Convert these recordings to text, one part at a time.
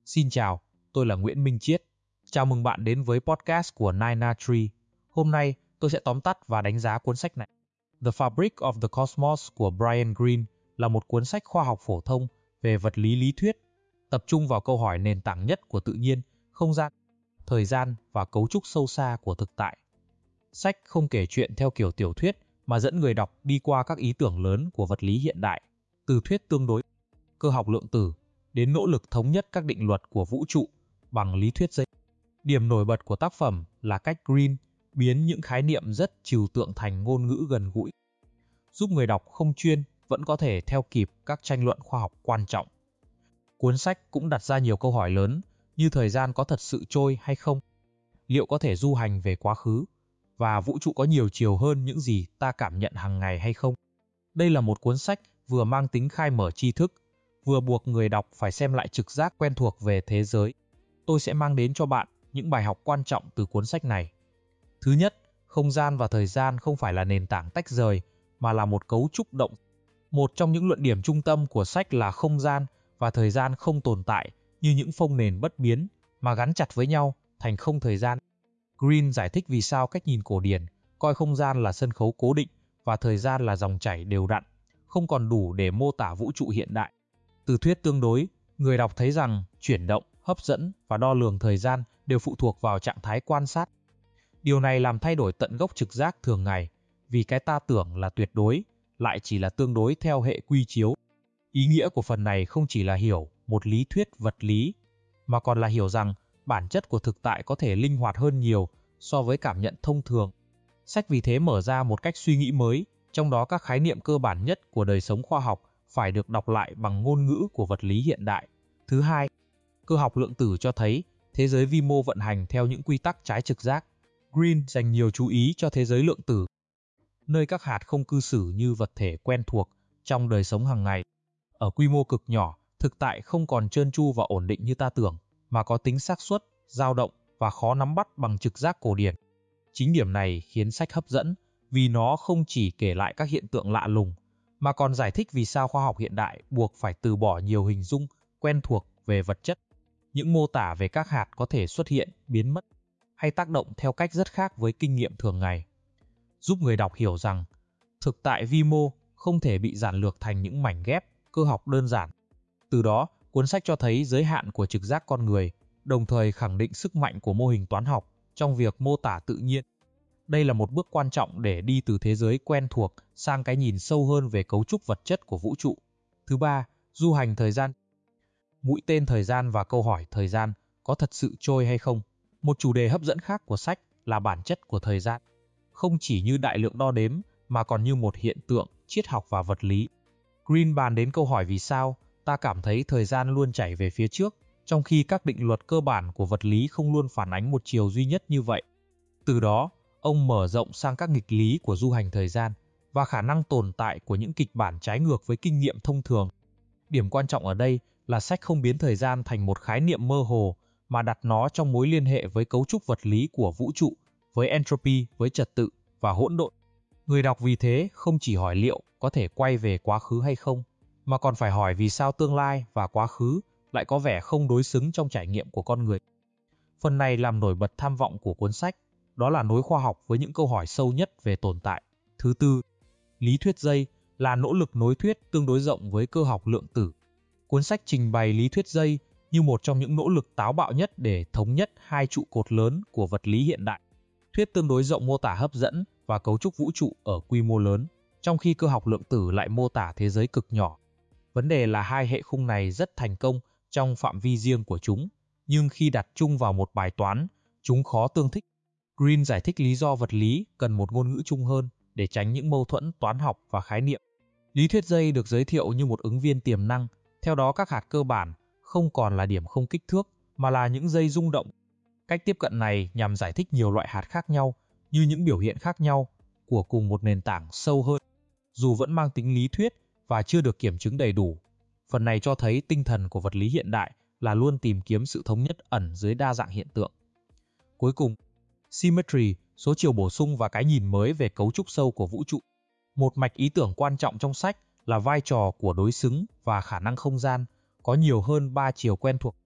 Xin chào, tôi là Nguyễn Minh Chiết. Chào mừng bạn đến với podcast của Nina Tree. Hôm nay, tôi sẽ tóm tắt và đánh giá cuốn sách này. The Fabric of the Cosmos của Brian Greene là một cuốn sách khoa học phổ thông về vật lý lý thuyết, tập trung vào câu hỏi nền tảng nhất của tự nhiên, không gian, thời gian và cấu trúc sâu xa của thực tại. Sách không kể chuyện theo kiểu tiểu thuyết mà dẫn người đọc đi qua các ý tưởng lớn của vật lý hiện đại, từ thuyết tương đối, cơ học lượng tử, đến nỗ lực thống nhất các định luật của vũ trụ bằng lý thuyết dây. Điểm nổi bật của tác phẩm là cách Greene biến những khái niệm rất trừu tượng thành ngôn ngữ gần gũi, giúp người đọc không chuyên vẫn có thể theo kịp các tranh luận khoa học quan trọng. Cuốn sách cũng đặt ra nhiều câu hỏi lớn như thời gian có thật sự trôi hay không, liệu có thể du hành về quá khứ, và vũ trụ có nhiều chiều hơn những gì ta cảm nhận hàng ngày hay không. Đây là một cuốn sách vừa mang tính khai mở tri thức, vừa buộc người đọc phải xem lại trực giác quen thuộc về thế giới. Tôi sẽ mang đến cho bạn những bài học quan trọng từ cuốn sách này. Thứ nhất, không gian và thời gian không phải là nền tảng tách rời, mà là một cấu trúc động. Một trong những luận điểm trung tâm của sách là không gian và thời gian không tồn tại như những phông nền bất biến, mà gắn chặt với nhau thành không thời gian. Greene giải thích vì sao cách nhìn cổ điển coi không gian là sân khấu cố định và thời gian là dòng chảy đều đặn, không còn đủ để mô tả vũ trụ hiện đại. Từ thuyết tương đối, người đọc thấy rằng chuyển động, hấp dẫn và đo lường thời gian đều phụ thuộc vào trạng thái quan sát. Điều này làm thay đổi tận gốc trực giác thường ngày, vì cái ta tưởng là tuyệt đối, lại chỉ là tương đối theo hệ quy chiếu. Ý nghĩa của phần này không chỉ là hiểu một lý thuyết vật lý, mà còn là hiểu rằng bản chất của thực tại có thể linh hoạt hơn nhiều so với cảm nhận thông thường. Sách vì thế mở ra một cách suy nghĩ mới, trong đó các khái niệm cơ bản nhất của đời sống khoa học phải được đọc lại bằng ngôn ngữ của vật lý hiện đại. Thứ hai, cơ học lượng tử cho thấy thế giới vi mô vận hành theo những quy tắc trái trực giác. Greene dành nhiều chú ý cho thế giới lượng tử, nơi các hạt không cư xử như vật thể quen thuộc trong đời sống hàng ngày. Ở quy mô cực nhỏ, thực tại không còn trơn tru và ổn định như ta tưởng, mà có tính xác suất, dao động và khó nắm bắt bằng trực giác cổ điển. Chính điểm này khiến sách hấp dẫn, vì nó không chỉ kể lại các hiện tượng lạ lùng, mà còn giải thích vì sao khoa học hiện đại buộc phải từ bỏ nhiều hình dung quen thuộc về vật chất. Những mô tả về các hạt có thể xuất hiện, biến mất, hay tác động theo cách rất khác với kinh nghiệm thường ngày, giúp người đọc hiểu rằng thực tại vi mô không thể bị giản lược thành những mảnh ghép cơ học đơn giản. Từ đó, cuốn sách cho thấy giới hạn của trực giác con người, đồng thời khẳng định sức mạnh của mô hình toán học trong việc mô tả tự nhiên. Đây là một bước quan trọng để đi từ thế giới quen thuộc sang cái nhìn sâu hơn về cấu trúc vật chất của vũ trụ. Thứ ba, du hành thời gian. Mũi tên thời gian và câu hỏi thời gian có thật sự trôi hay không? Một chủ đề hấp dẫn khác của sách là bản chất của thời gian, không chỉ như đại lượng đo đếm mà còn như một hiện tượng triết học và vật lý. Greene bàn đến câu hỏi vì sao ta cảm thấy thời gian luôn chảy về phía trước, trong khi các định luật cơ bản của vật lý không luôn phản ánh một chiều duy nhất như vậy. Từ đó, ông mở rộng sang các nghịch lý của du hành thời gian và khả năng tồn tại của những kịch bản trái ngược với kinh nghiệm thông thường. Điểm quan trọng ở đây là sách không biến thời gian thành một khái niệm mơ hồ, mà đặt nó trong mối liên hệ với cấu trúc vật lý của vũ trụ, với entropy, với trật tự và hỗn độn. Người đọc vì thế không chỉ hỏi liệu có thể quay về quá khứ hay không, mà còn phải hỏi vì sao tương lai và quá khứ lại có vẻ không đối xứng trong trải nghiệm của con người. Phần này làm nổi bật tham vọng của cuốn sách, đó là nối khoa học với những câu hỏi sâu nhất về tồn tại. Thứ tư, lý thuyết dây là nỗ lực nối thuyết tương đối rộng với cơ học lượng tử. Cuốn sách trình bày lý thuyết dây như một trong những nỗ lực táo bạo nhất để thống nhất hai trụ cột lớn của vật lý hiện đại. Thuyết tương đối rộng mô tả hấp dẫn và cấu trúc vũ trụ ở quy mô lớn, trong khi cơ học lượng tử lại mô tả thế giới cực nhỏ. Vấn đề là hai hệ khung này rất thành công trong phạm vi riêng của chúng, nhưng khi đặt chung vào một bài toán, chúng khó tương thích. Greene giải thích lý do vật lý cần một ngôn ngữ chung hơn để tránh những mâu thuẫn toán học và khái niệm. Lý thuyết dây được giới thiệu như một ứng viên tiềm năng, theo đó các hạt cơ bản không còn là điểm không kích thước, mà là những dây rung động. Cách tiếp cận này nhằm giải thích nhiều loại hạt khác nhau như những biểu hiện khác nhau của cùng một nền tảng sâu hơn, dù vẫn mang tính lý thuyết và chưa được kiểm chứng đầy đủ. Phần này cho thấy tinh thần của vật lý hiện đại là luôn tìm kiếm sự thống nhất ẩn dưới đa dạng hiện tượng. Cuối cùng, symmetry, số chiều bổ sung và cái nhìn mới về cấu trúc sâu của vũ trụ. Một mạch ý tưởng quan trọng trong sách là vai trò của đối xứng và khả năng không gian có nhiều hơn 3 chiều quen thuộc.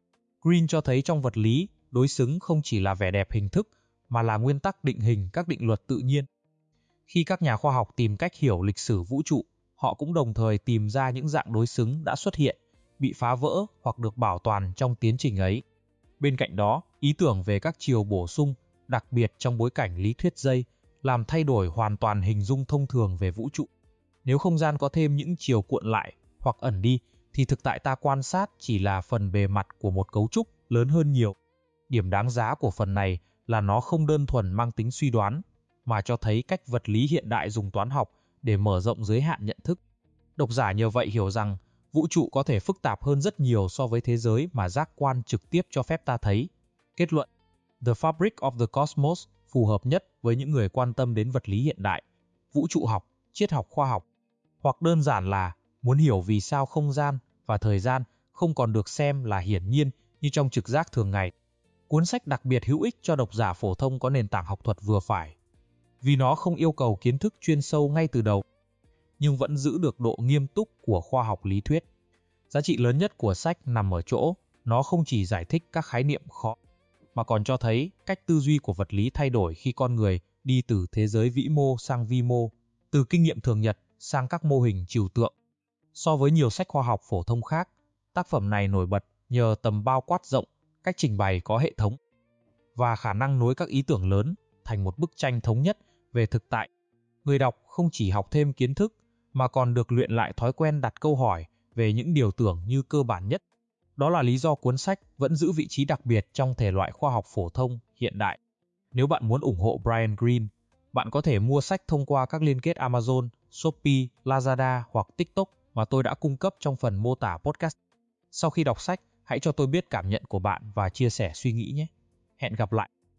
Green cho thấy trong vật lý, đối xứng không chỉ là vẻ đẹp hình thức mà là nguyên tắc định hình các định luật tự nhiên. Khi các nhà khoa học tìm cách hiểu lịch sử vũ trụ, họ cũng đồng thời tìm ra những dạng đối xứng đã xuất hiện, bị phá vỡ hoặc được bảo toàn trong tiến trình ấy. Bên cạnh đó, ý tưởng về các chiều bổ sung, đặc biệt trong bối cảnh lý thuyết dây, làm thay đổi hoàn toàn hình dung thông thường về vũ trụ. Nếu không gian có thêm những chiều cuộn lại hoặc ẩn đi, thì thực tại ta quan sát chỉ là phần bề mặt của một cấu trúc lớn hơn nhiều. Điểm đáng giá của phần này là nó không đơn thuần mang tính suy đoán, mà cho thấy cách vật lý hiện đại dùng toán học để mở rộng giới hạn nhận thức. Độc giả nhờ vậy hiểu rằng vũ trụ có thể phức tạp hơn rất nhiều so với thế giới mà giác quan trực tiếp cho phép ta thấy. Kết luận: The Fabric of the Cosmos phù hợp nhất với những người quan tâm đến vật lý hiện đại, vũ trụ học, triết học khoa học, hoặc đơn giản là muốn hiểu vì sao không gian và thời gian không còn được xem là hiển nhiên như trong trực giác thường ngày. Cuốn sách đặc biệt hữu ích cho độc giả phổ thông có nền tảng học thuật vừa phải, vì nó không yêu cầu kiến thức chuyên sâu ngay từ đầu, nhưng vẫn giữ được độ nghiêm túc của khoa học lý thuyết. Giá trị lớn nhất của sách nằm ở chỗ, nó không chỉ giải thích các khái niệm khó, mà còn cho thấy cách tư duy của vật lý thay đổi khi con người đi từ thế giới vĩ mô sang vi mô, từ kinh nghiệm thường nhật sang các mô hình trừu tượng. So với nhiều sách khoa học phổ thông khác, tác phẩm này nổi bật nhờ tầm bao quát rộng, cách trình bày có hệ thống, và khả năng nối các ý tưởng lớn thành một bức tranh thống nhất về thực tại. Người đọc không chỉ học thêm kiến thức, mà còn được luyện lại thói quen đặt câu hỏi về những điều tưởng như cơ bản nhất. Đó là lý do cuốn sách vẫn giữ vị trí đặc biệt trong thể loại khoa học phổ thông hiện đại. Nếu bạn muốn ủng hộ Brian Greene, bạn có thể mua sách thông qua các liên kết Amazon, Shopee, Lazada hoặc TikTok mà tôi đã cung cấp trong phần mô tả podcast. Sau khi đọc sách, hãy cho tôi biết cảm nhận của bạn và chia sẻ suy nghĩ nhé. Hẹn gặp lại!